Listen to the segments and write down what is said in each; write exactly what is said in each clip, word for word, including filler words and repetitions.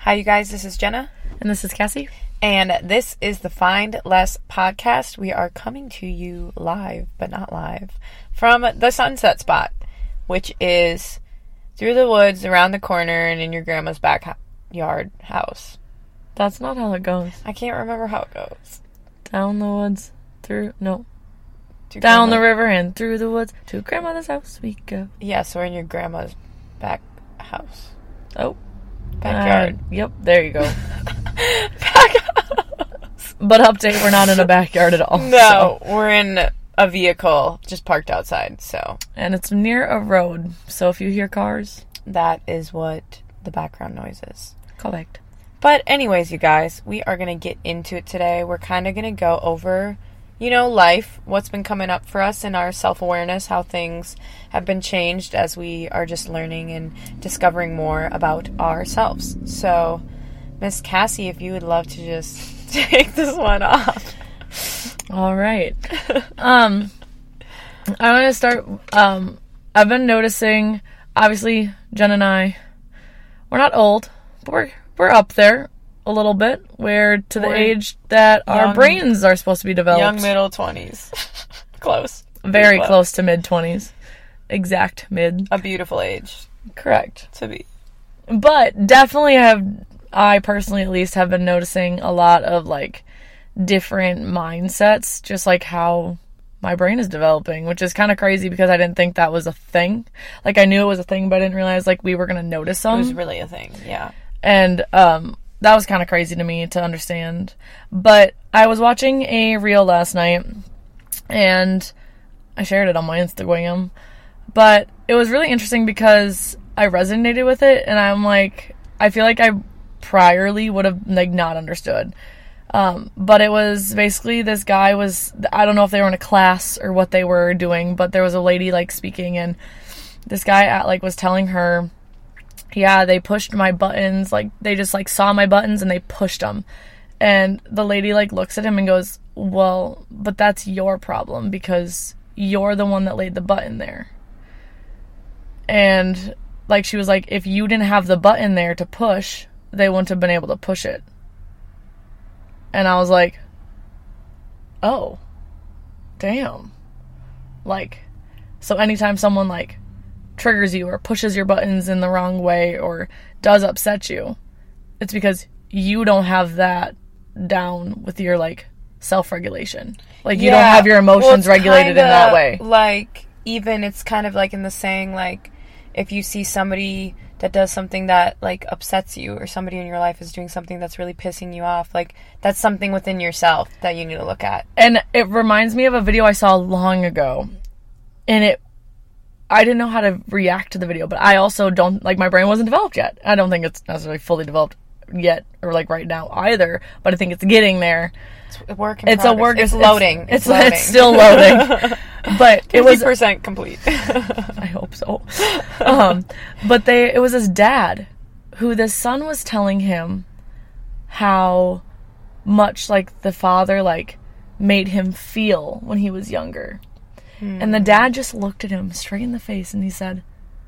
Hi, you guys. This is Jenna. And this is Cassie. And this is the Find Less podcast. We are coming to you live, but not live, from the Sunset Spot, which is through the woods, around the corner, and in your grandma's backyard house. That's not how it goes. I can't remember how it goes. Down the woods, through, no. To Down grandma. the river and through the woods, to grandmother's house we go. Yeah, so we're in your grandma's back house. Oh. Backyard. Uh, yep, there you go. Back house. But update, we're not in a backyard at all. No, so. We're in a vehicle just parked outside, so. And it's near a road, so if you hear cars, that is what the background noise is. correct. But anyways, you guys, we are going to get into it today. We're kind of going to go over, you know, life, what's been coming up for us in our self-awareness, how things have been changed as we are just learning and discovering more about ourselves. So, Miss Cassie, if you would love to just take this one off. All right. um, I want to start, um, I've been noticing, obviously, Jen and I, we're not old, but we're We're up there a little bit. We're to the We're age that young, our brains are supposed to be developed. Young middle twenties. Close. Very close. close to mid-twenties. Exact mid. A beautiful age. Correct. To be. But definitely have, I personally at least have been noticing a lot of like different mindsets, just like how my brain is developing, which is kind of crazy because I didn't think that was a thing. Like I knew it was a thing, but I didn't realize like we were going to notice some. It was really a thing, yeah. And um, that was kind of crazy to me to understand. But I was watching a reel last night, and I shared it on my Instagram. But it was really interesting because I resonated with it, and I'm like, I feel like I priorly would have like not understood. Um, but it was basically this guy was, I don't know if they were in a class or what they were doing, but there was a lady like speaking, and this guy at, like was telling her, yeah, they pushed my buttons, like, they just, like, saw my buttons and they pushed them. And the lady, like, looks at him and goes, well, but that's your problem because you're the one that laid the button there. And, like, she was like, if you didn't have the button there to push, they wouldn't have been able to push it. And I was like, oh, damn. Like, so anytime someone, like, triggers you or pushes your buttons in the wrong way or does upset you, it's because you don't have that down with your like self-regulation. Like you yeah. don't have your emotions well, regulated in that way. Like even it's kind of like in the saying, like if you see somebody that does something that like upsets you, or somebody in your life is doing something that's really pissing you off, like that's something within yourself that you need to look at. And it reminds me of a video I saw long ago, and it I didn't know how to react to the video, but I also don't, like, my brain wasn't developed yet. I don't think it's necessarily fully developed yet, or, like, right now either, but I think it's getting there. It's a work in It's progress. a work. It's, It's loading. It's, It's, it's, loading. it's still loading. But it was... fifty percent complete. I hope so. Um, but they, it was his dad, who the son was telling him how much, like, the father, like, made him feel when he was younger. And the dad just looked at him straight in the face and he said,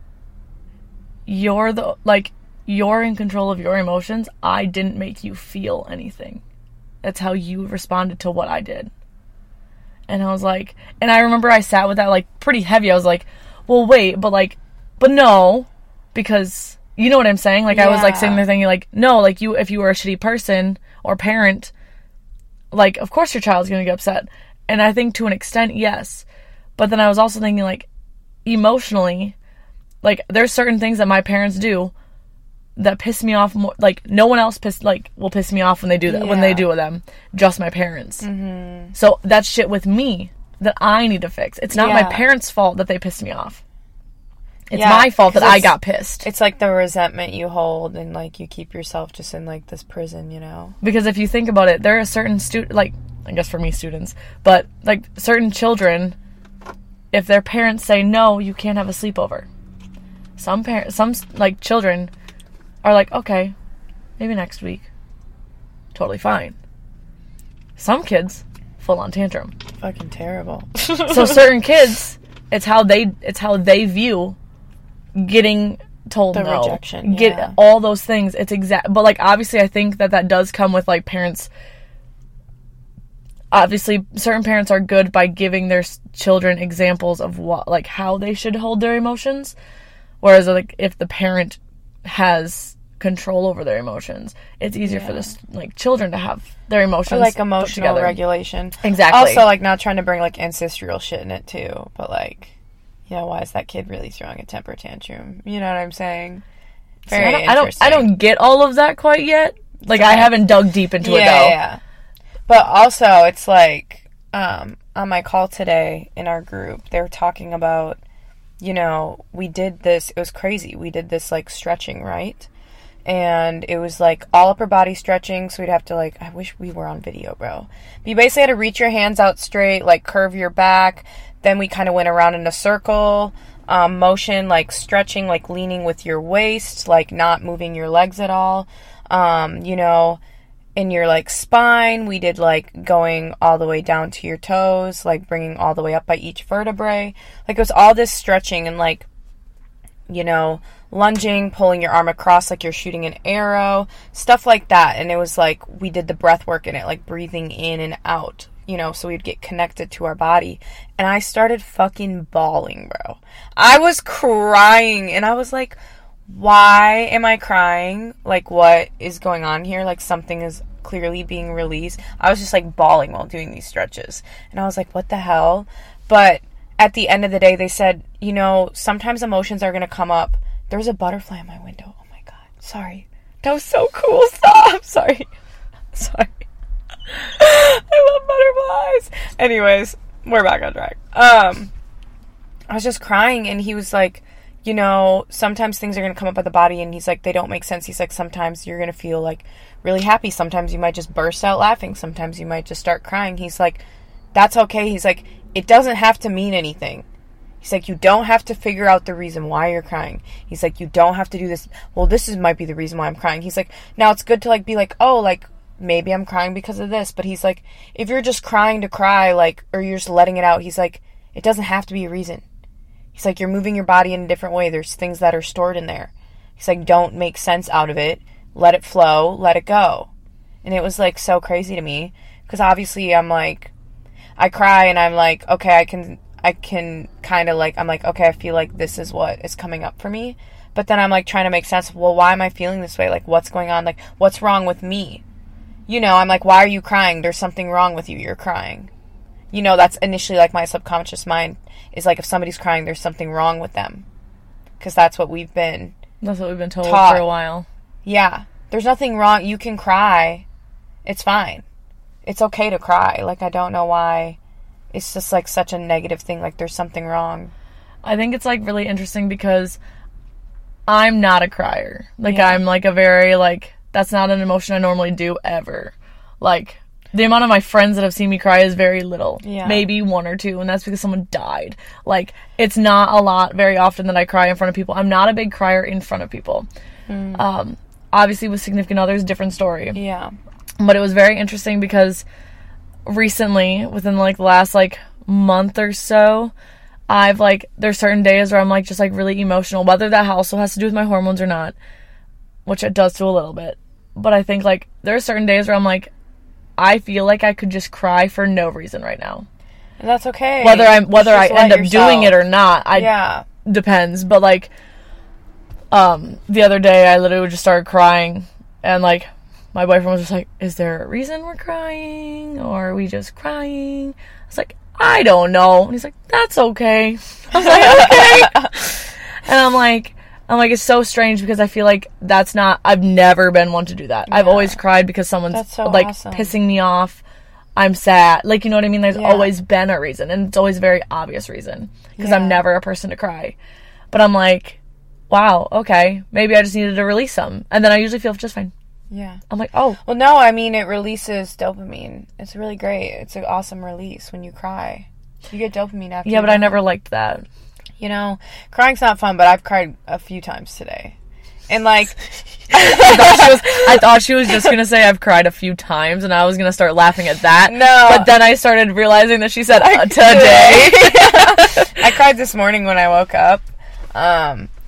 you're the, like, you're in control of your emotions. I didn't make you feel anything. That's how you responded to what I did. And I was like, and I remember I sat with that, like, pretty heavy. I was like, well, wait, but, like, but no, because, you know what I'm saying? Like, yeah. I was, like, sitting there thinking, like, no, like, you, if you were a shitty person or parent, like, of course your child's gonna get upset. And I think to an extent, yes. But then I was also thinking, like, emotionally, like, there's certain things that my parents do that piss me off more. Like, no one else piss, like, will piss me off when they do that, yeah. when they do with them. Just my parents. Mm-hmm. So that's shit with me that I need to fix. It's not yeah. my parents' fault that they pissed me off. It's yeah, my fault that I got pissed. It's like the resentment you hold and, like, you keep yourself just in, like, this prison, you know? Because if you think about it, there are certain students, like, I guess for me, students, but, like, certain children, if their parents say, no, you can't have a sleepover. Some parents, some, like, children are like, okay, maybe next week. Totally fine. Some kids, full on tantrum. Fucking terrible. So certain kids, it's how they, it's how they view getting told The no. rejection, Get yeah. all those things. It's exact, but like obviously, I think that that does come with like parents. Obviously, certain parents are good by giving their s- children examples of what, like, how they should hold their emotions. Whereas, like, if the parent has control over their emotions, it's easier Yeah. for this, like, children to have their emotions Or, like, put emotional together. regulation. Exactly. Also, like, not trying to bring, like, ancestral shit in it, too. But, like, you know, why is that kid really throwing a temper tantrum? You know what I'm saying? Very See, I, don't, I don't. interesting. I don't get all of that quite yet. Like, Okay. I haven't dug deep into yeah, it though. Yeah. But also, it's like um, on my call today in our group, they were talking about, you know, we did this. It was crazy. We did this like stretching, right? And it was like all upper body stretching. So we'd have to like, I wish we were on video, bro. But you basically had to reach your hands out straight, like curve your back. Then we kind of went around in a circle. Um, motion, like stretching, like leaning with your waist, like not moving your legs at all. Um, you know, in your like spine, we did like going all the way down to your toes, like bringing all the way up by each vertebrae. Like it was all this stretching and like, you know, lunging, pulling your arm across like you're shooting an arrow, stuff like that. And it was like we did the breath work in it, like breathing in and out. You know, so we'd get connected to our body. And I started fucking bawling, bro. I was crying. And I was like, why am I crying? Like, what is going on here? Like, something is clearly being released. I was just, like, bawling while doing these stretches. And I was like, what the hell? But at the end of the day, they said, you know, sometimes emotions are going to come up. There's a butterfly in my window. Oh, my God. Sorry. That was so cool. Stop. Sorry. Sorry. I love butterflies. Anyways, we're back on track. Um, I was just crying, and he was like, you know, sometimes things are going to come up at the body, and he's like, they don't make sense. He's like, sometimes you're going to feel like really happy. Sometimes you might just burst out laughing. Sometimes you might just start crying. He's like, that's okay. He's like, it doesn't have to mean anything. He's like, you don't have to figure out the reason why you're crying. He's like, you don't have to do this. Well, this is might be the reason why I'm crying. He's like, now it's good to like be like, oh, like, maybe I'm crying because of this. But he's like, if you're just crying to cry, like, or you're just letting it out, he's like, it doesn't have to be a reason. He's like, you're moving your body in a different way. There's things that are stored in there. He's like, don't make sense out of it. Let it flow. Let it go. And it was like so crazy to me because obviously I'm like, I cry and I'm like, okay, I can, I can kind of like, I'm like, okay, I feel like this is what is coming up for me. But then I'm like trying to make sense of, well, why am I feeling this way? Like, what's going on? Like, what's wrong with me? You know, I'm like, why are you crying? There's something wrong with you. You're crying. You know, that's initially like my subconscious mind is like, if somebody's crying, there's something wrong with them. Because that's what we've been That's what we've been told taught. for a while. Yeah. There's nothing wrong. You can cry. It's fine. It's okay to cry. Like, I don't know why it's just like such a negative thing. Like, there's something wrong. I think it's like really interesting because I'm not a crier. Like, Yeah. I'm like a very like, that's not an emotion I normally do ever. Like, the amount of my friends that have seen me cry is very little. Yeah. Maybe one or two, and that's because someone died. Like, it's not a lot very often that I cry in front of people. I'm not a big crier in front of people. Mm. Um, obviously, with significant others, different story. Yeah. But it was very interesting because recently, within like the last like month or so, I've like, there's certain days where I'm like just like really emotional, whether that also has to do with my hormones or not, which it does to a little bit. But I think like there are certain days where I'm like, I feel like I could just cry for no reason right now. And that's okay. Whether I'm whether I Just let end up yourself- doing it or not, I Yeah. depends. But like, um, the other day I literally just started crying, and like my boyfriend was just like, "Is there a reason we're crying, or are we just crying?" I was like, "I don't know," and he's like, "That's okay." I was like, "Okay," and I'm like. I'm like, it's so strange because I feel like that's not, I've never been one to do that. I've Yeah. always cried because someone's That's so like awesome. pissing me off. I'm sad. Like, you know what I mean? There's Yeah. always been a reason, and it's always a very obvious reason because Yeah. I'm never a person to cry. But I'm like, wow, okay, maybe I just needed to release some. And then I usually feel just fine. Yeah. I'm like, oh, Well, no, I mean, it releases dopamine. It's really great. It's an awesome release when you cry. You get dopamine after yeah, you but I cry. never liked that. You know, crying's not fun, but I've cried a few times today. And, like... I, thought she was, I thought she was just going to say I've cried a few times, and I was going to start laughing at that. No. But then I started realizing that she said, uh, today. I cried this morning when I woke up. Um,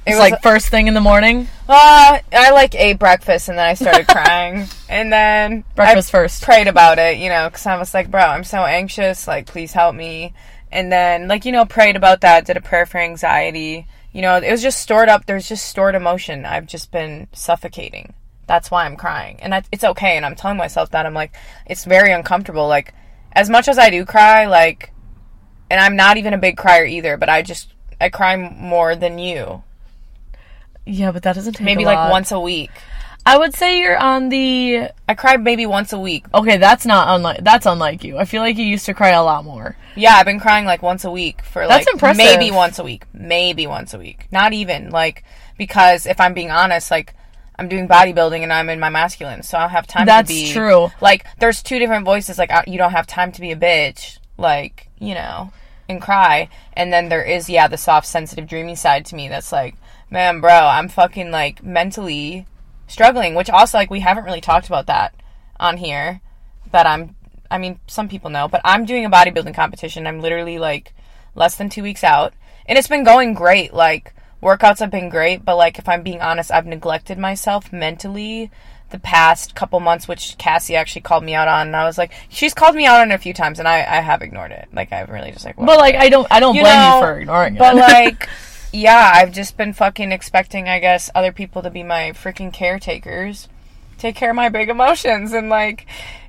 It's was, like first thing in the morning? Uh, I like ate breakfast and then I started crying. And then breakfast I first. prayed about it, you know, because I was like, bro, I'm so anxious. Like, please help me. And then, like, you know, prayed about that, did a prayer for anxiety. You know, it was just stored up. There's just stored emotion. I've just been suffocating. That's why I'm crying. And I, it's okay. And I'm telling myself that. I'm like, it's very uncomfortable. Like, as much as I do cry, like, and I'm not even a big crier either, but I just, I cry more than you. Yeah, but that doesn't take maybe a lot. like once a week. I would say you're on the... I cry maybe once a week. Okay, that's not unlike... That's unlike you. I feel like you used to cry a lot more. Yeah, I've been crying like once a week for that's like... impressive. Maybe once a week. Maybe once a week. Not even. Like, because if I'm being honest, like, I'm doing bodybuilding and I'm in my masculine, so I don't have time that's to be... That's true. Like, there's two different voices. Like, you don't have time to be a bitch. Like, you know, and cry. And then there is, yeah, the soft, sensitive, dreamy side to me that's like, man, bro, I'm fucking, like, mentally... struggling, which also, like, we haven't really talked about that on here, that I'm, I mean, some people know, but I'm doing a bodybuilding competition. I'm literally, like, less than two weeks out, and it's been going great. Like, workouts have been great, but, like, if I'm being honest, I've neglected myself mentally the past couple months, which Cassie actually called me out on, and I was like, she's called me out on it a few times, and I, I have ignored it. Like, I've really just, like, but, like, I don't, I don't you blame know, you for ignoring but, it. But, like... Yeah, I've just been fucking expecting, I guess, other people to be my freaking caretakers. Take care of my big emotions. And, like,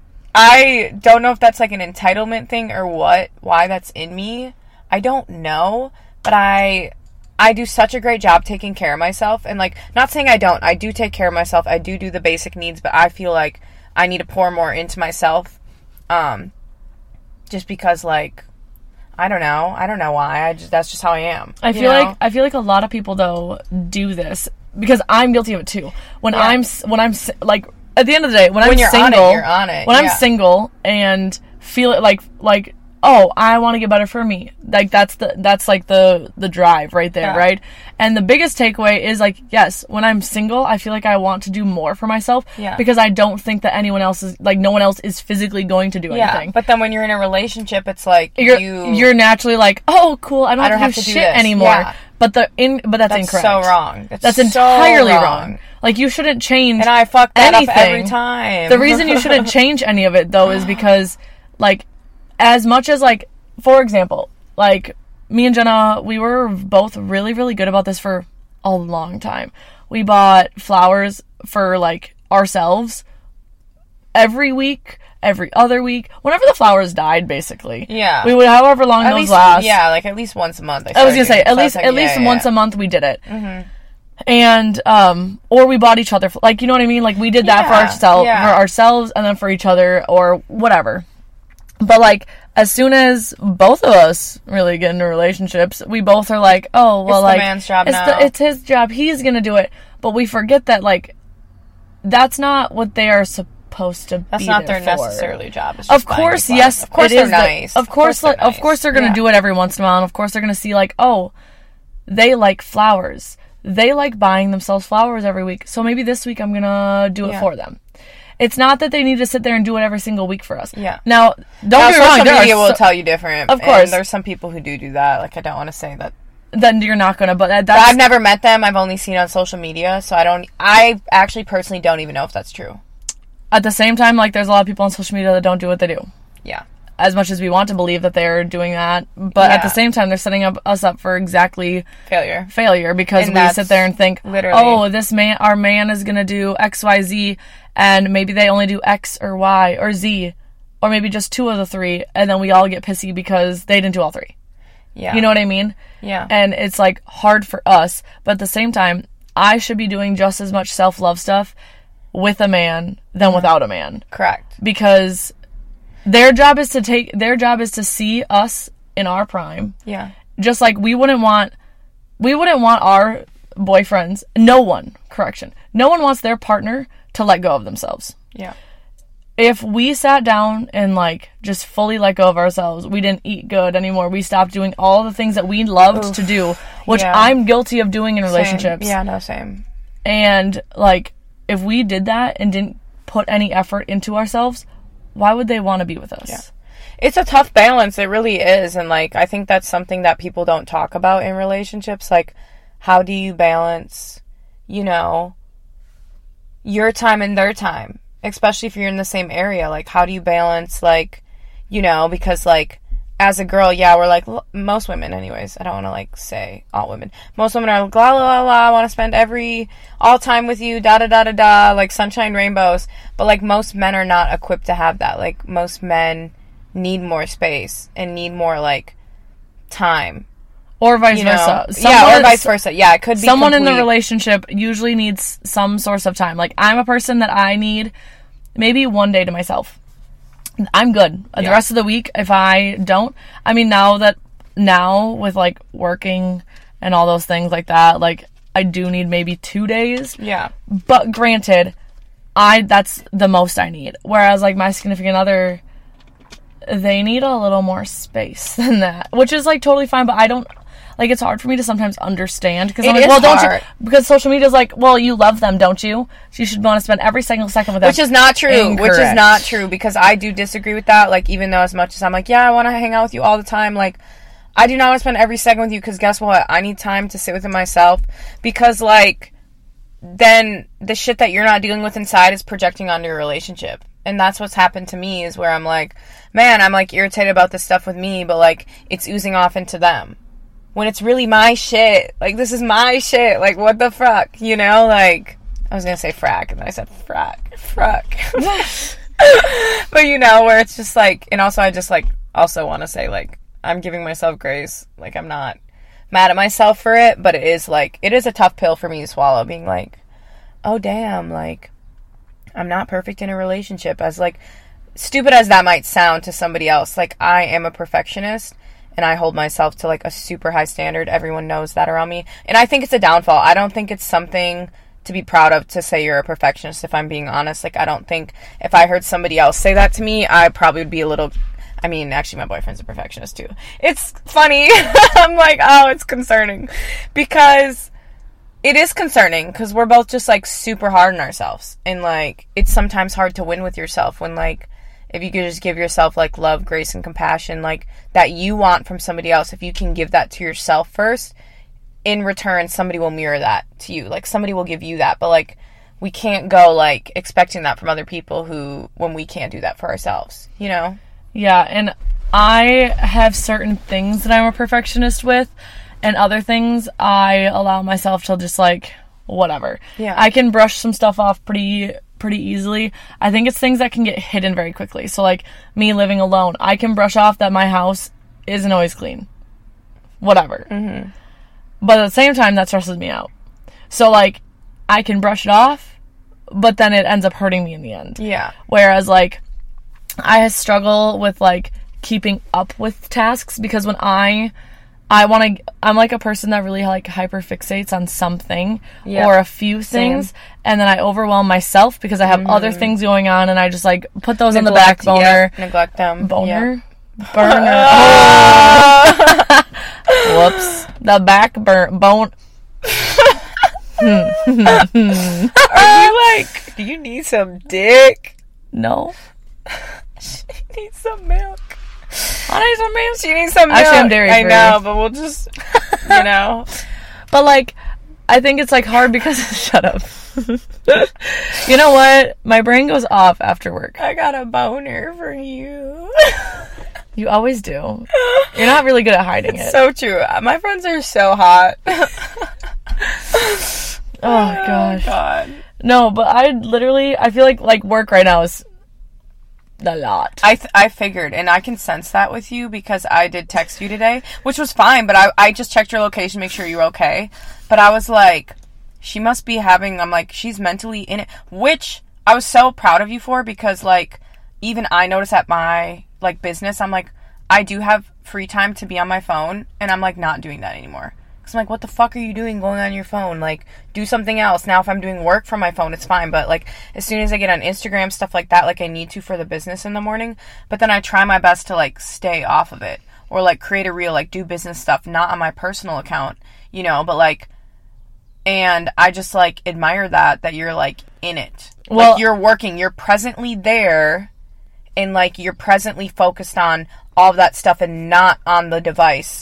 I don't know if that's, like, an entitlement thing or what, why that's in me. I don't know. But I I do such a great job taking care of myself. And, like, not saying I don't. I do take care of myself. I do do the basic needs. But I feel like I need to pour more into myself. Um, just because, like... I don't know. I don't know why. I just that's just how I am. I feel know? like I feel like a lot of people though do this because I'm guilty of it too. When yeah. I'm when I'm like at the end of the day when, when I'm you're single, on it, you're on it. When yeah. I'm single and feel it like like oh, I want to get better for me. Like that's the that's like the the drive right there, yeah. right? And the biggest takeaway is like, yes, when I'm single, I feel like I want to do more for myself yeah. because I don't think that anyone else is like no one else is physically going to do yeah. anything. But then when you're in a relationship, it's like you're you you're naturally like, oh, cool, I don't, I don't have, have to do do shit this. anymore. Yeah. But the in but that's, that's incorrect. so wrong. That's, that's so entirely wrong. wrong. Like you shouldn't change. And I fuck that anything. up every time. The reason you shouldn't change any of it though is because like as much as like for example, like, me and Jenna, we were both really, really good about this for a long time. We bought flowers for, like, ourselves every week, every other week, whenever the flowers died, basically. Yeah. We would, however long at those least, last. Yeah, like, at least once a month. I, I was gonna say, doing. at so least, like, at yeah, least yeah, once yeah. a month we did it. Mm-hmm. And, um, or we bought each other, like, you know what I mean? Like, we did that yeah, for ourselves, yeah. for ourselves, and then for each other, or whatever. But, like, as soon as both of us really get into relationships, we both are like, oh, well, it's like, the man's job it's, now. The, it's his job. He's going to do it. But we forget that, like, that's not what they are supposed to that's be not there their for. necessarily job. It's of just course, buying yes. Of course it they're is nice. The, of, of course, course, like, nice. of course they're going to yeah. do it every once in a while. And of course they're going to see, like, oh, they like flowers. They like buying themselves flowers every week. So maybe this week I'm going to do it yeah. for them. It's not that they need to sit there and do it every single week for us. Yeah. Now, don't now, get me wrong. Social media so- will tell you different. Of course. And there's some people who do do that. Like, I don't want to say that. Then you're not going to, but that, But that's... I've never met them. I've only seen on social media. So I don't, I actually personally don't even know if that's true. At the same time, like, there's a lot of people on social media that don't do what they do. Yeah. As much as we want to believe that they're doing that. But yeah. at the same time, they're setting up us up for exactly... Failure. Failure. Because and we sit there and think, literally. oh, this man, our man is going to do X, Y, Z, and maybe they only do X or Y or Z, or maybe just two of the three, and then we all get pissy because they didn't do all three. Yeah. You know what I mean? Yeah. And it's, like, hard for us, but at the same time, I should be doing just as much self-love stuff with a man than mm-hmm. without a man. Correct. Because their job is to take, their job is to see us in our prime. Yeah. Just like we wouldn't want, we wouldn't want our boyfriends, no one, correction, no one wants their partner to let go of themselves. Yeah. If we sat down and, like, just fully let go of ourselves, we didn't eat good anymore, we stopped doing all the things that we loved Oof. to do, which yeah. I'm guilty of doing in relationships. Same. Yeah, no, same. And, like, if we did that and didn't put any effort into ourselves, why would they want to be with us? Yeah. It's a tough balance. It really is. And, like, I think that's something that people don't talk about in relationships. Like, how do you balance, you know, your time and their time, especially if you're in the same area? Like, how do you balance, like, you know, because, like, as a girl, yeah, we're like, most women anyways, I don't want to, like, say all women, most women are like, la la la la, I want to spend every, all time with you, da da da da da, like, sunshine, rainbows, but, like, most men are not equipped to have that. Like, most men need more space and need more, like, time. Or vice You know? versa. Yeah, or vice versa. Yeah, it could be Someone in the complete- relationship usually needs some source of time. Like, I'm a person that I need maybe one day to myself. I'm good. The Yeah. rest of the week, if I don't, I mean, now that, now with, like, working and all those things like that, like, I do need maybe two days. Yeah. But granted, I, that's the most I need. Whereas, like, my significant other, they need a little more space than that. Which is, like, totally fine, but I don't, like, it's hard for me to sometimes understand. Because I'm It like, is well, don't hard. you, because social media is like, well, you love them, don't you? So you should want to spend every single second with them. Which is not true. Which is Incorrect. not true, because I do disagree with that. Like, even though as much as I'm like, yeah, I want to hang out with you all the time, like, I do not want to spend every second with you, because guess what? I need time to sit within myself, because, like, then the shit that you're not dealing with inside is projecting onto your relationship. And that's what's happened to me, is where I'm like, man, I'm, like, irritated about this stuff with me, but, like, it's oozing off into them. When it's really my shit. Like, this is my shit. Like, what the fuck? You know? Like, I was gonna say frack, and then I said frack. Frack. But, you know, where it's just, like, and also I just, like, also want to say, like, I'm giving myself grace. Like, I'm not mad at myself for it, but it is, like, it is a tough pill for me to swallow, being like, oh, damn, like, I'm not perfect in a relationship. As, like, stupid as that might sound to somebody else, like, I am a perfectionist, and I hold myself to, like, a super high standard. Everyone knows that around me. And I think it's a downfall. I don't think it's something to be proud of to say you're a perfectionist, if I'm being honest. Like, I don't think if I heard somebody else say that to me, I probably would be a little... I mean, actually, my boyfriend's a perfectionist, too. It's funny. I'm like, oh, it's concerning. Because it is concerning, because we're both just, like, super hard on ourselves. And, like, it's sometimes hard to win with yourself when, like, if you could just give yourself, like, love, grace, and compassion, like, that you want from somebody else, if you can give that to yourself first, in return, somebody will mirror that to you. Like, somebody will give you that. But, like, we can't go, like, expecting that from other people who, when we can't do that for ourselves, you know? Yeah, and I have certain things that I'm a perfectionist with, and other things I allow myself to just, like, whatever. Yeah. I can brush some stuff off pretty pretty easily. I think it's things that can get hidden very quickly. So, like, me living alone, I can brush off that my house isn't always clean. Whatever. Mm-hmm. But at the same time, that stresses me out. So, like, I can brush it off, but then it ends up hurting me in the end. Yeah. Whereas, like, I struggle with, like, keeping up with tasks, because when I... I want to, I'm like a person that really, like, hyper fixates on something Yeah. or a few things, Same. and then I overwhelm myself because I have mm-hmm. other things going on, and I just, like, put those Neglect, on the back burner. Yeah, neglect them. Boner? Yeah. Burner. Oh. Whoops. The back burn, bone. Are you like, do you need some dick? No. She needs some milk. I need some milk. She needs some milk. Actually, I'm dairy free. I know, but we'll just, you know. But, like, I think it's, like, hard because... Shut up. You know what? My brain goes off after work. I got a boner for you. You always do. You're not really good at hiding it. So true. My friends are so hot. Oh, gosh. Oh, God. No, but I literally... I feel like, like, work right now is... a lot. I th- I figured, and I can sense that with you, because I did text you today, which was fine, but I, I just checked your location, make sure you're okay. But I was like, she must be having, I'm like, she's mentally in it, which I was so proud of you for, because, like, even I notice at my, like, business, I'm like, I do have free time to be on my phone, and I'm, like, not doing that anymore. Because I'm like, what the fuck are you doing going on your phone? Like, do something else. Now, if I'm doing work from my phone, it's fine. But, like, as soon as I get on Instagram, stuff like that, like, I need to for the business in the morning. But then I try my best to, like, stay off of it. Or, like, create a reel, like, do business stuff, not on my personal account, you know. But, like, and I just, like, admire that, that you're, like, in it. Well, like, you're working. You're presently there. And, like, you're presently focused on all of that stuff and not on the device.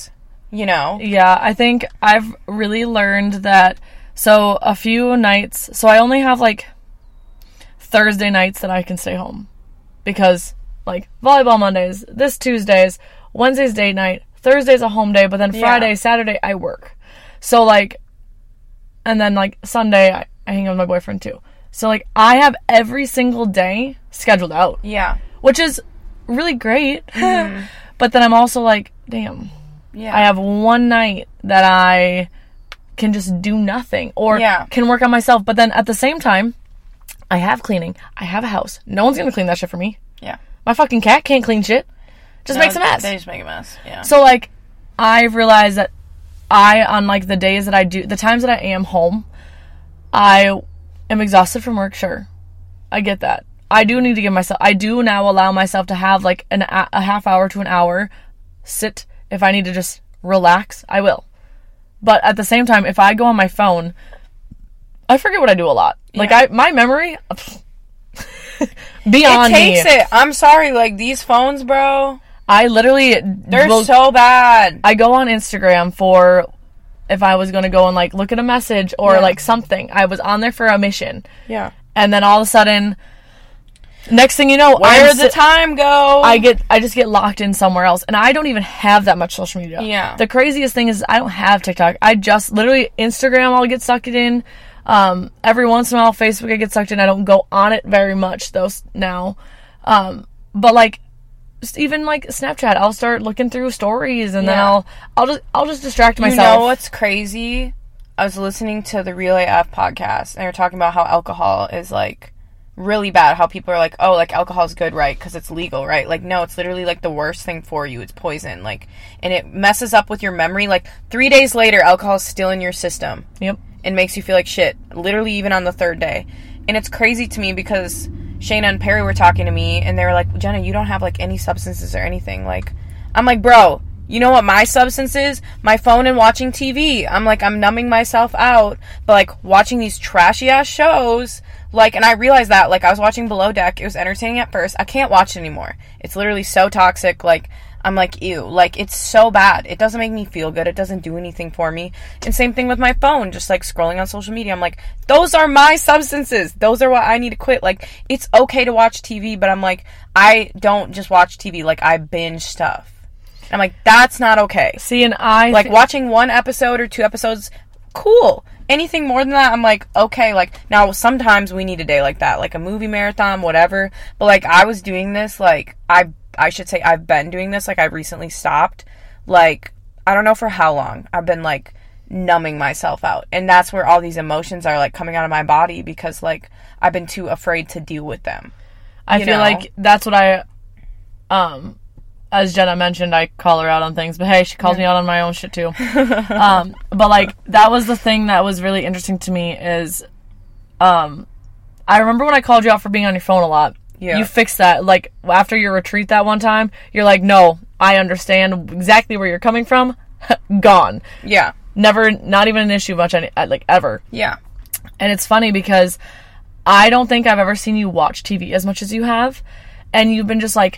you know? Yeah, I think I've really learned that. So a few nights, so I only have like Thursday nights that I can stay home because like volleyball Mondays, this Tuesdays, Wednesday's date night, Thursday's a home day, but then Friday, yeah. Saturday I work. So like, and then like Sunday I, I hang out with my boyfriend too. So like I have every single day scheduled out. Yeah. Which is really great. Mm. But then I'm also like, damn. Yeah. I have one night that I can just do nothing or yeah. can work on myself. But then at the same time, I have cleaning. I have a house. No one's going to clean that shit for me. Yeah. My fucking cat can't clean shit. Just no, makes a mess. They just make a mess. Yeah. So like, I've realized that I, on like the days that I do, the times that I am home, I am exhausted from work. Sure. I get that. I do need to give myself, I do now allow myself to have like an, a half hour to an hour sit. If I need to just relax, I will. But at the same time, if I go on my phone, I forget what I do a lot. Like, yeah. I my memory, beyond It takes me. it. I'm sorry, like, these phones, bro. I literally... They're will, so bad. I go on Instagram for... If I was going to go and, like, look at a message or, yeah. like, something. I was on there for a mission. Yeah. And then all of a sudden... Next thing you know, where did the time go? I get, I just get locked in somewhere else, and I don't even have that much social media. Yeah. The craziest thing is I don't have TikTok. I just literally Instagram. I'll get sucked in. Um, every once in a while, Facebook I get sucked in. I don't go on it very much though now. Um, but like, just even like Snapchat, I'll start looking through stories, and yeah. then I'll, I'll just, I'll just distract myself. You know what's crazy? I was listening to the Real A F podcast, and they were talking about how alcohol is like. Really bad, how people are like, oh, like, alcohol's good, right, because it's legal, right? Like, no, it's literally, like, the worst thing for you. It's poison, like, and it messes up with your memory. Like, three days later, alcohol's still in your system. Yep. And makes you feel like shit, literally even on the third day. And it's crazy to me because Shayna and Perry were talking to me, and they were like, Jenna, you don't have, like, any substances or anything. Like, I'm like, bro, you know what my substance is? My phone and watching T V. I'm like, I'm numbing myself out, but, like, watching these trashy-ass shows... Like, and I realized that, like, I was watching Below Deck. It was entertaining at first. I can't watch it anymore. It's literally so toxic. Like, I'm like, ew. Like, it's so bad. It doesn't make me feel good. It doesn't do anything for me. And same thing with my phone. Just, like, scrolling on social media. I'm like, those are my substances. Those are what I need to quit. Like, it's okay to watch T V, but I'm like, I don't just watch T V. Like, I binge stuff. I'm like, that's not okay. See, and I... Like, th- watching one episode or two episodes, cool. Anything more than that, I'm like, okay, like, now, sometimes we need a day like that, like a movie marathon, whatever, but, like, I was doing this, like, I, I should say I've been doing this, like, I recently stopped, like, I don't know for how long, I've been, like, numbing myself out, and that's where all these emotions are, like, coming out of my body, because, like, I've been too afraid to deal with them. I feel know? like that's what I, um... as Jenna mentioned, I call her out on things, but hey, she calls yeah. me out on my own shit too. um, but like, that was the thing that was really interesting to me is, um, I remember when I called you out for being on your phone a lot. Yeah. You fixed that. Like, after your retreat that one time, you're like, no, I understand exactly where you're coming from. Gone. Yeah. Never, not even an issue much, any, like, ever. Yeah. And it's funny because I don't think I've ever seen you watch T V as much as you have. And you've been just like,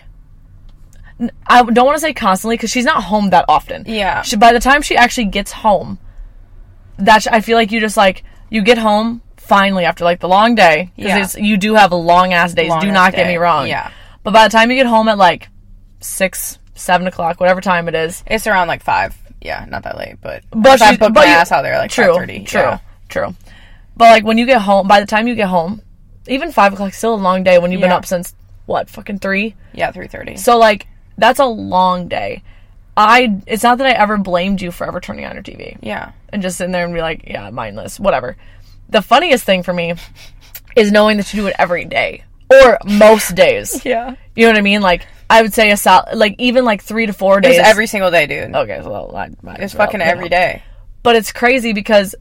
I don't want to say constantly because she's not home that often. Yeah. She, by the time she actually gets home, that I feel like you just like you get home finally after like the long day because yeah. you do have long ass days. Long do not day. Get me wrong. Yeah. But by the time you get home at like six, seven o'clock, whatever time it is, it's around like five. Yeah, not that late, but but I booked my you, ass out there like true, five thirty. True. Yeah. True. But like when you get home, by the time you get home, even five o'clock still a long day when you've yeah. been up since what fucking three. Yeah, three thirty. So like. That's a long day. I, it's not that I ever blamed you for ever turning on your T V. Yeah. And just sitting there and be like, yeah, mindless, whatever. The funniest thing for me is knowing that you do it every day. Or most days. Yeah. You know what I mean? Like, I would say a sol- like, even like three to four days. It's every single day, dude. Okay, well, I might It's fucking well, every know. day. But it's crazy because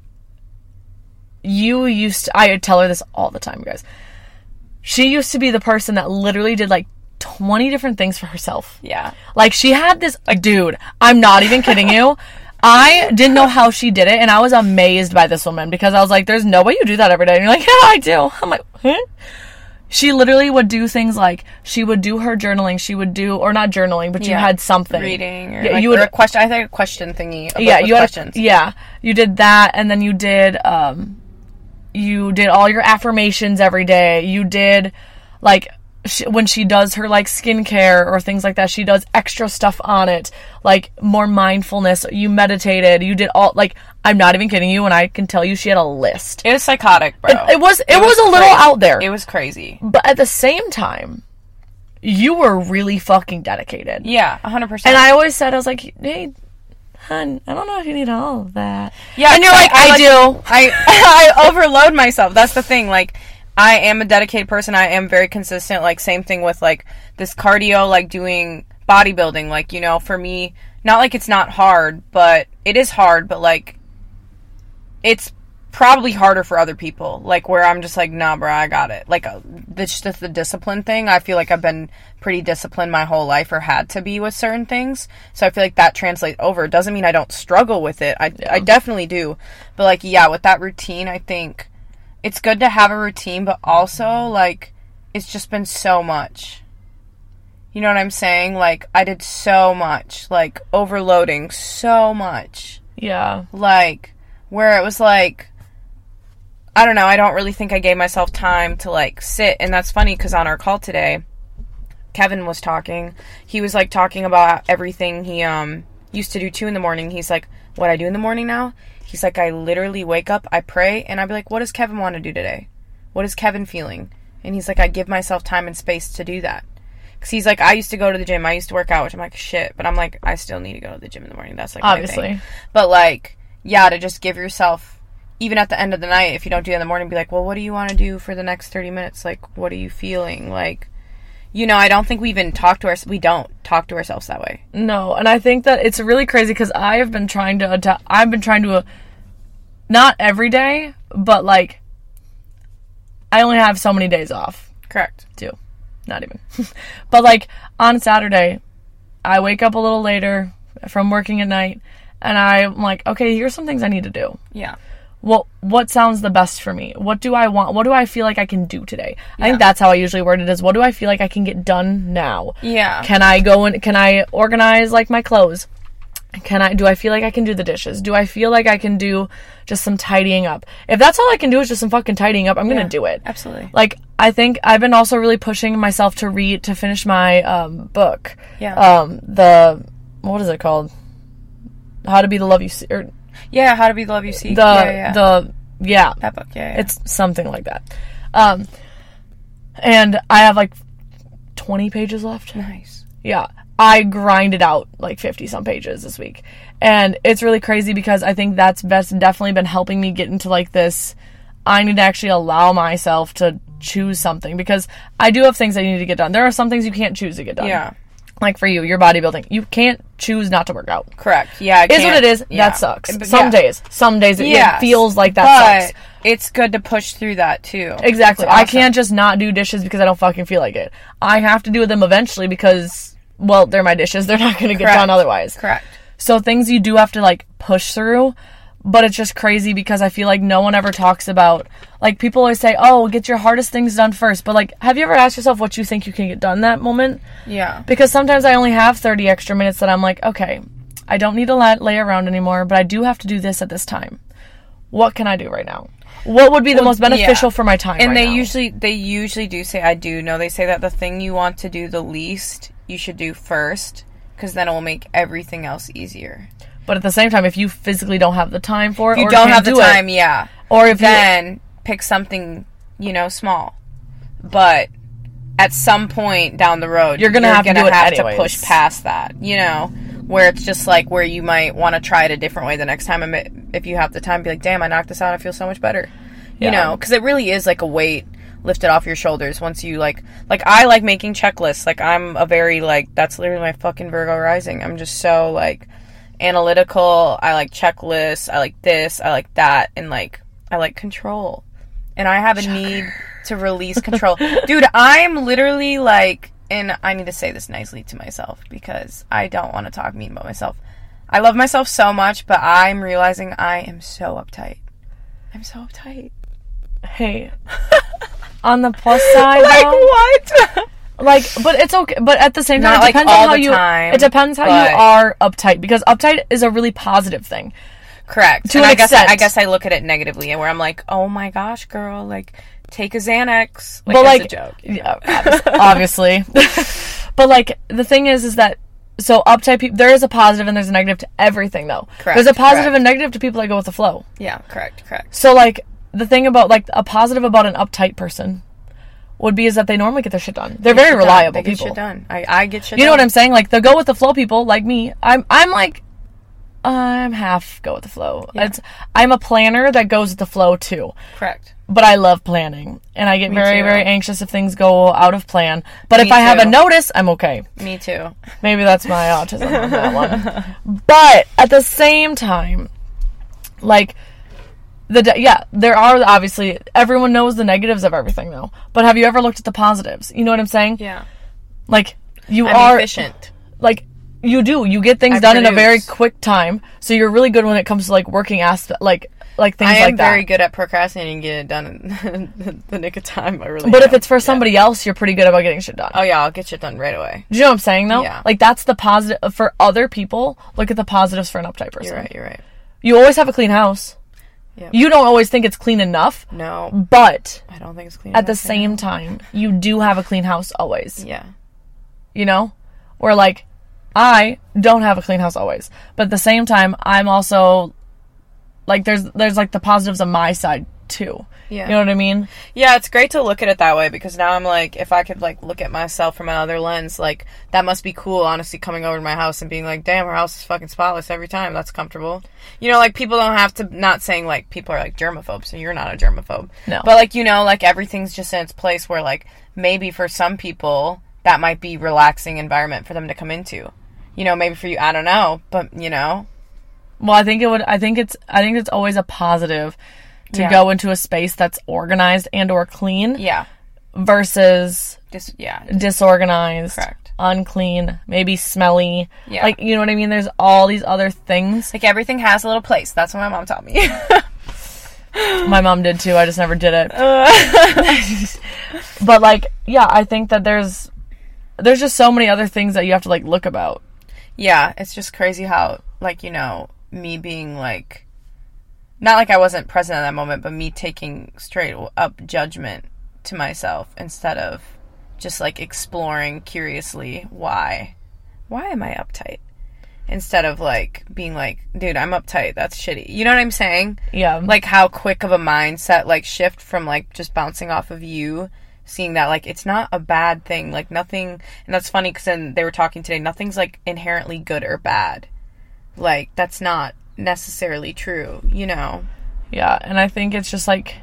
you used to, I tell her this all the time, guys. She used to be the person that literally did like twenty different things for herself. Yeah. Like, she had this... Like, dude, I'm not even kidding you. I didn't know how she did it, and I was amazed by this woman, because I was like, there's no way you do that every day. And you're like, yeah, I do. I'm like, huh? she literally would do things like, she would do her journaling, she would do, or not journaling, but you Yeah. had something. Reading, or, Yeah, like, you would, or a question, I think a question thingy. About, yeah, with you had, questions. a, yeah, you did that, and then you did, um, you did all your affirmations every day, you did, like, she, when she does her, like, skincare or things like that, she does extra stuff on it, like, more mindfulness, you meditated, you did all, like, I'm not even kidding you, and I can tell you she had a list. It was psychotic, bro. It, it was, it, it was, was a little crazy. out there. It was crazy. But at the same time, you were really fucking dedicated. Yeah, one hundred percent. And I always said, I was like, hey, hun, I don't know if you need all of that. Yeah, and you're like, I, I, I do. I, I overload myself. That's the thing. Like, I am a dedicated person. I am very consistent. Like, same thing with, like, this cardio, like, doing bodybuilding. Like, you know, for me, not like it's not hard, but it is hard, but, like, it's probably harder for other people. Like, where I'm just like, nah, bro, I got it. Like, uh, it's just the discipline thing. I feel like I've been pretty disciplined my whole life, or had to be with certain things. So I feel like that translates over. It doesn't mean I don't struggle with it. I, Yeah. I definitely do. But, like, yeah, with that routine, I think it's good to have a routine, but also, like, it's just been so much. You know what I'm saying? Like, I did so much. Like, overloading so much. Yeah. Like, where it was like, I don't know, I don't really think I gave myself time to, like, sit. And that's funny, because on our call today, Kevin was talking. He was, like, talking about everything he um used to do, too, in the morning. He's like, what I do in the morning now? He's like, I literally wake up, I pray, and I'd be like, what does Kevin want to do today? What is Kevin feeling? And he's like, I give myself time and space to do that. Because he's like, I used to go to the gym, I used to work out, which I'm like, shit. But I'm like, I still need to go to the gym in the morning. That's, like, Obviously. my thing. But, like, yeah, to just give yourself, even at the end of the night, if you don't do it in the morning, be like, well, what do you want to do for the next thirty minutes? Like, what are you feeling? Like, you know, I don't think we even talk to ourselves. We don't talk to ourselves that way. No, and I think that it's really crazy, because I have been trying to, adapt, I've been trying to, uh, not every day, but, like, I only have so many days off. Correct. Two. Not even. But, like, on Saturday, I wake up a little later from working at night, and I'm like, okay, here's some things I need to do. Yeah. What what sounds the best for me? What do I want? What do I feel like I can do today? Yeah. I think that's how I usually word it, is what do I feel like I can get done now? Yeah. Can I go and can I organize, like, my clothes? Can I do I feel like I can do the dishes? Do I feel like I can do just some tidying up? If that's all I can do is just some fucking tidying up, I'm Yeah, gonna do it. absolutely. Like, I think I've been also really pushing myself to read, to finish my um book. Yeah. Um the what is it called? How to Be the Love You See, or Yeah, How to Be the Love You Seek. the yeah, yeah. the yeah. That book, yeah, yeah. It's something like that. Um, and I have like twenty pages left. nice. Yeah. I grinded out like fifty some pages this week. And it's really crazy, because I think that's best definitely been helping me get into like this, I need to actually allow myself to choose something, because I do have things I need to get done. There are some things you can't choose to get done. Yeah. Like for you, your bodybuilding. You can't choose not to work out. Correct. Yeah, I Is what can't- it is. yeah. That sucks. But Some yeah. days. Some days it, Yes, it feels like that but sucks. it's good to push through that, too. Exactly. It's I awesome. can't just not do dishes because I don't fucking feel like it. I have to do them eventually, because, well, they're my dishes. They're not going to get Correct. done otherwise. Correct. So things you do have to, like, push through. But it's just crazy, because I feel like no one ever talks about, like, people always say, oh, get your hardest things done first. But, like, have you ever asked yourself what you think you can get done that moment? Yeah. Because sometimes I only have thirty extra minutes that I'm like, okay, I don't need to la- lay around anymore, but I do have to do this at this time. What can I do right now? What would be the Well, most beneficial yeah. for my time And right they now? usually they usually do say, I do know, they say that the thing you want to do the least, you should do first, because then it will make everything else easier. But at the same time, if you physically don't have the time for it, If you or don't can't have the do it, time, yeah. or if you, Then pick something, you know, small. But at some point down the road, You're gonna have to gonna do it have anyways. to push past that, you know, where it's just like where you might want to try it a different way the next time. And if you have the time, be like, damn, I knocked this out, I feel so much better. You Yeah. know, because it really is like a weight lifted off your shoulders once you like, like I like making checklists. Like I'm a very like, that's literally my fucking Virgo rising. I'm just so like analytical. I like checklists. I like this. I like that. And like, I like control. And I have a Shocker. need to release control. Dude, I'm literally like, and I need to say this nicely to myself because I don't want to talk mean about myself. I love myself so much, but I'm realizing I am so uptight. I'm so uptight. hey, on the plus side, like, though, what? like, but it's okay. But at the same time, Not, it like, depends all on how the you. time, it depends how but- you are uptight, because uptight is a really positive thing. Correct. To and an I guess I, extent. I guess I look at it negatively, where I'm like, oh my gosh, girl, like, take a Xanax. Like, But, as like, a joke. yeah, obviously. But, like, the thing is, is that, so uptight people, there is a positive and there's a negative to everything, though. Correct, There's a positive correct. and negative to people that go with the flow. Yeah, correct, correct. So, like, the thing about, like, a positive about an uptight person would be is that they normally get their shit done. They're Get very shit done. reliable They get people. shit done. I, I get shit You know done. what I'm saying? Like, the go with the flow people, like me, I'm, I'm like, I'm half go with the flow. Yeah. It's, I'm a planner that goes with the flow, too. Correct. But I love planning, and I get Me very, too. very anxious if things go out of plan. But Me if I have a too. notice, I'm okay. Me too. Maybe that's my autism on that one. But at the same time, like, the de- yeah, there are obviously, everyone knows the negatives of everything, though. But have you ever looked at the positives? You know what I'm saying? Yeah. Like, you I'm are efficient. like, you do. You get things I done in a very produce. quick time, so you're really good when it comes to like working aspect, like like things I am like that. very good at procrastinating and getting it done in the nick of time. I really But am. if it's for Yeah. somebody else, you're pretty good about getting shit done. Oh yeah, I'll get shit done right away. Do you know what I'm saying, though? Yeah. Like, that's the positive. For other people, look at the positives for an uptight person. You're right, you're right. You always have a clean house. Yep. You don't always think it's clean enough, No, but I don't think it's clean at the enough, yeah. same time, you do have a clean house always. Yeah. You know? Or, like, I don't have a clean house always. But at the same time, I'm also, like, there's, there's like, the positives on my side, too. Yeah. You know what I mean? Yeah, it's great to look at it that way, because now I'm like, if I could like look at myself from another lens, like that must be cool, honestly, coming over to my house and being like, damn, her house is fucking spotless every time. That's comfortable. You know, like people don't have to, not saying like people are like germaphobes, so you're not a germaphobe. No. But like, you know, like everything's just in its place where like maybe for some people that might be relaxing environment for them to come into. You know, maybe for you, I don't know, but you know. Well, I think it would, I think it's, I think it's always a positive to Yeah. go into a space that's organized and or clean Yeah. versus Just, yeah. disorganized, Correct. unclean, maybe smelly. Yeah. Like, you know what I mean? There's all these other things. Like everything has a little place. That's what my mom taught me. My mom did too. I just never did it. But like, yeah, I think that there's there's just so many other things that you have to like look about. Yeah, it's just crazy how, like, you know, me being like, not like I wasn't present in that moment, but me taking straight up judgment to myself instead of just like exploring curiously why. Why am I uptight? Instead of like being like, dude, I'm uptight. That's shitty. You know what I'm saying? Yeah. Like how quick of a mindset like shift from like just bouncing off of you, seeing that like it's not a bad thing, like nothing. And that's funny because then they were talking today, nothing's like inherently good or bad. Like that's not necessarily true, you know. Yeah, and I think it's just like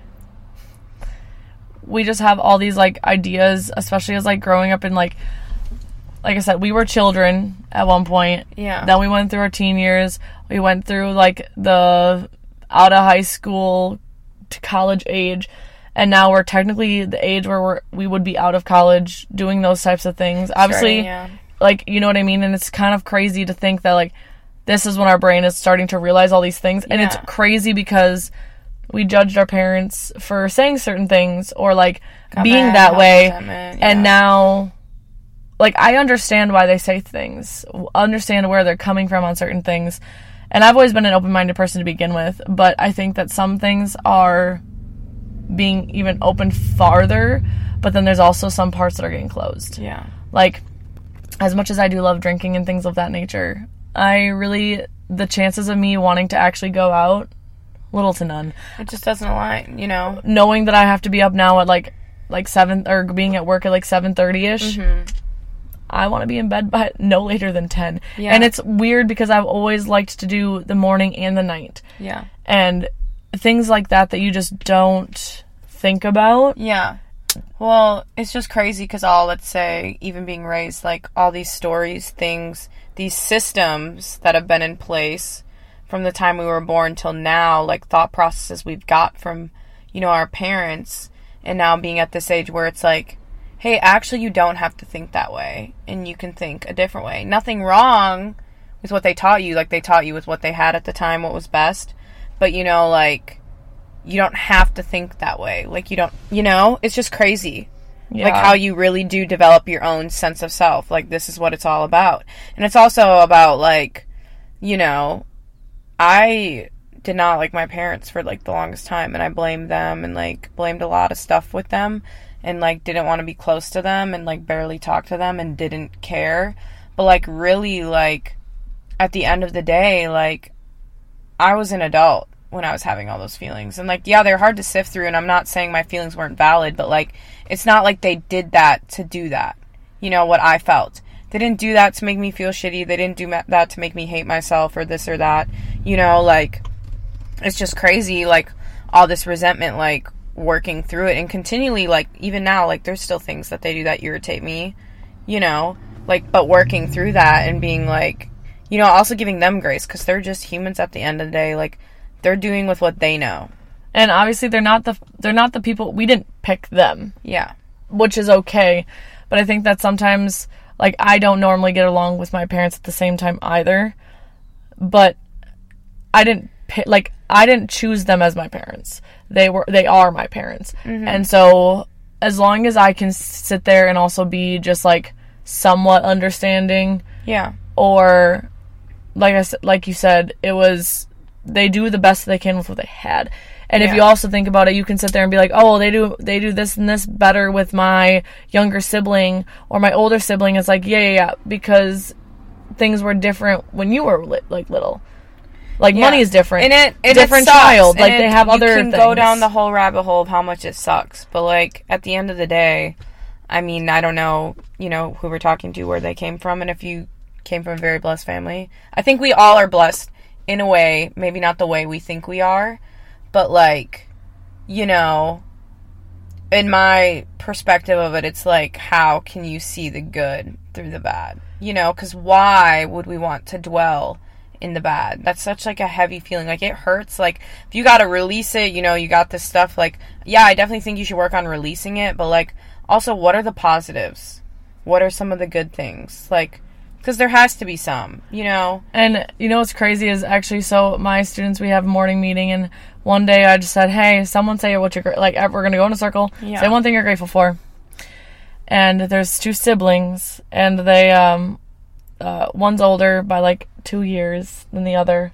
we just have all these like ideas, especially as like growing up in like like I said, we were children at one point. Yeah. Then we went through our teen years. We went through like the out of high school to college age, and now we're technically the age where we're we would be out of college doing those types of things. Obviously, Starting, yeah. like, you know what I mean? And it's kind of crazy to think that like this is when our brain is starting to realize all these things. And it's Yeah. crazy because we judged our parents for saying certain things or like Got being mad, that got way. resentment, And yeah. now, like, I understand why they say things, understand where they're coming from on certain things. And I've always been an open-minded person to begin with, but I think that some things are being even opened farther, but then there's also some parts that are getting closed. Yeah. Like, as much as I do love drinking and things of that nature, I really, the chances of me wanting to actually go out, little to none. It just doesn't align, you know. Knowing that I have to be up now at like, like seven, or being at work at like seven thirty-ish, Mm-hmm. I want to be in bed by no later than ten. Yeah. And it's weird because I've always liked to do the morning and the night. Yeah. And things like that that you just don't think about. Yeah. Well, it's just crazy because all, let's say, even being raised, like, all these stories, things, these systems that have been in place from the time we were born till now, like, thought processes we've got from, you know, our parents, and now being at this age where it's like, hey, actually, you don't have to think that way, and you can think a different way. Nothing wrong with what they taught you. Like, they taught you with what they had at the time, what was best. But, you know, like, you don't have to think that way. Like, you don't, you know, it's just crazy. Yeah. Like, how you really do develop your own sense of self. Like, this is what it's all about. And it's also about, like, you know, I did not like my parents for, like, the longest time. And I blamed them and, like, blamed a lot of stuff with them. And, like, didn't want to be close to them and, like, barely talk to them and didn't care. But, like, really, like, at the end of the day, like, I was an adult when I was having all those feelings. And, like, yeah, they're hard to sift through, and I'm not saying my feelings weren't valid, but, like, it's not like they did that to do that. You know, what I felt. They didn't do that to make me feel shitty. They didn't do ma- that to make me hate myself or this or that. You know, like, it's just crazy, like, all this resentment, like, working through it, and continually, like, even now, like, there's still things that they do that irritate me, you know, like, but working through that and being, like, you know, also giving them grace, because they're just humans at the end of the day, like, they're doing with what they know. And obviously they're not the they're not the people, we didn't pick them. Yeah. Which is okay, but I think that sometimes, like, I don't normally get along with my parents at the same time either, but I didn't pick, like, I didn't choose them as my parents. They were, they are my parents. Mm-hmm. And so, as long as I can sit there and also be just, like, somewhat understanding. Yeah. Or, like I said, like you said, it was, they do the best they can with what they had. And yeah. if you also think about it, you can sit there and be like, oh, well, they do, they do this and this better with my younger sibling or my older sibling. It's like, yeah, yeah, yeah, because things were different when you were, li- like, little. Like, yeah. money is different. And it, and different it child. And like, it, they have other things. You can go down the whole rabbit hole of how much it sucks. But, like, at the end of the day, I mean, I don't know, you know, who we're talking to, where they came from. And if you came from a very blessed family, I think we all are blessed in a way. Maybe not the way we think we are. But, like, you know, in my perspective of it, it's like, how can you see the good through the bad? You know, because why would we want to dwell in the bad? That's such, like, a heavy feeling. Like, it hurts. Like, if you gotta release it, you know, you got this stuff, like, yeah, I definitely think you should work on releasing it, but, like, also, what are the positives? What are some of the good things? Like, because there has to be some, you know? And, you know what's crazy is, actually, so my students, we have a morning meeting, and one day I just said, hey, someone say what you're, like, we're gonna go in a circle, yeah. say one thing you're grateful for. And there's two siblings, and they, um, uh, one's older by, like, two years than the other.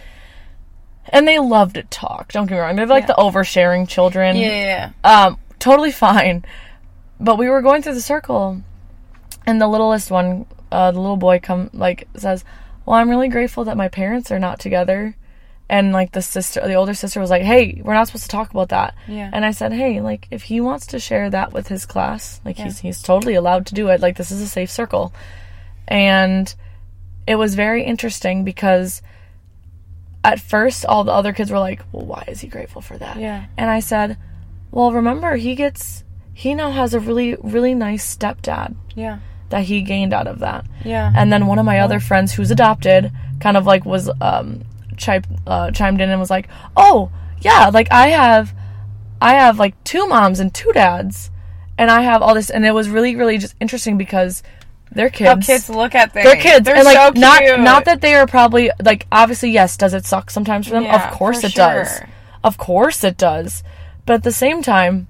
And they love to talk, don't get me wrong. They're, like, yeah. the oversharing children. Yeah. Um, totally fine. But we were going through the circle, and the littlest one, uh, the little boy come, like, says, well, I'm really grateful that my parents are not together. And, like, the sister, the older sister was like, hey, we're not supposed to talk about that. Yeah. And I said, hey, like, if he wants to share that with his class, like, yeah. he's he's totally allowed to do it. Like, this is a safe circle. And it was very interesting because at first all the other kids were like, well, why is he grateful for that? Yeah. And I said, well, remember, he gets, he now has a really, really nice stepdad. Yeah. That he gained out of that. Yeah. And then one of my other friends who's adopted kind of, like, was, um, chimed, uh, chimed in and was like, oh, yeah, like, I have, I have, like, two moms and two dads, and I have all this, and it was really, really just interesting because they're kids. How kids look at things. They're kids. They're and, like, so cute. Not, not that they are probably, like, obviously, yes, does it suck sometimes for them? Yeah, of course for it sure. does. Of course it does. But at the same time,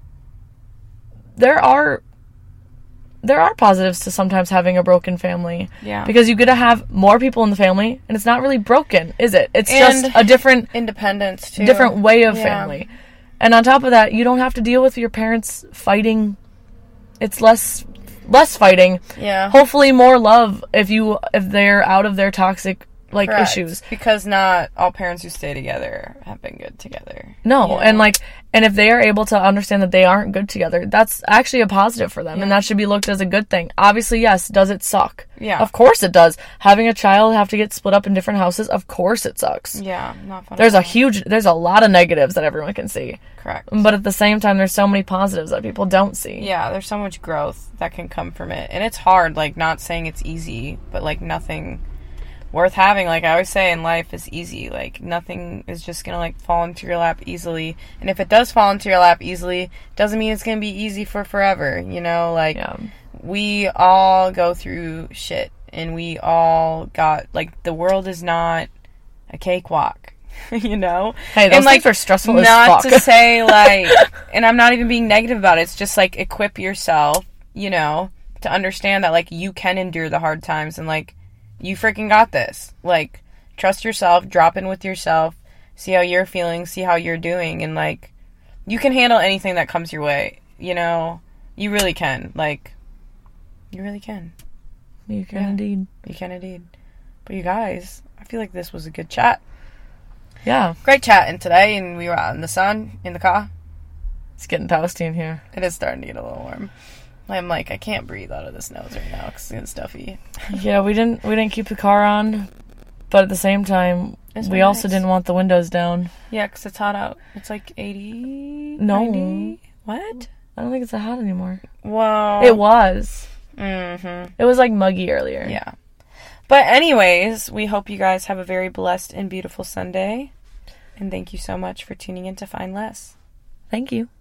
there are, there are positives to sometimes having a broken family. Yeah. Because you get to have more people in the family, and it's not really broken, is it? It's and just a different independence too. Different way of yeah. family. And on top of that, you don't have to deal with your parents fighting. It's less less fighting. Yeah. Hopefully more love if you if they're out of their toxic, like, Correct. issues. Because not all parents who stay together have been good together. No, yeah. and like and if they are able to understand that they aren't good together, that's actually a positive for them, yeah. and that should be looked as a good thing. Obviously, yes, does it suck? Yeah. Of course it does. Having a child have to get split up in different houses, of course it sucks. Yeah, not fun. There's a huge there's a lot of negatives that everyone can see. Correct. But at the same time, there's so many positives that people don't see. Yeah, there's so much growth that can come from it. And it's hard, like, not saying it's easy, but, like, nothing worth having, like I always say, in life is easy. Like, nothing is just gonna, like, fall into your lap easily. And if it does fall into your lap easily, doesn't mean it's gonna be easy for forever, you know? Like, Yeah. we all go through shit, and we all got, like, the world is not a cakewalk. you know? Hey, those and, like, things are stressful as not fuck. to say, like, and I'm not even being negative about it. It's just, like, equip yourself, you know, to understand that, like, you can endure the hard times and, like, you freaking got this. Like, trust yourself, drop in with yourself, see how you're feeling, see how you're doing, and, like, you can handle anything that comes your way, you know? You really can. Like, you really can. You can Yeah. indeed. You can indeed. But you guys, I feel like this was a good chat. Yeah. Great chatting today, and we were out in the sun, in the car. It's getting toasty in here. It is starting to get a little warm. I'm like, I can't breathe out of this nose right now because it's getting stuffy. Yeah, we didn't we didn't keep the car on, but at the same time, It's we very also nice. didn't want the windows down. Yeah, because it's hot out. It's like eighty, No. ninety? What? I don't think it's that hot anymore. Well. It was. Mm-hmm. It was like muggy earlier. Yeah. But anyways, we hope you guys have a very blessed and beautiful Sunday. And thank you so much for tuning in to Find Less. Thank you.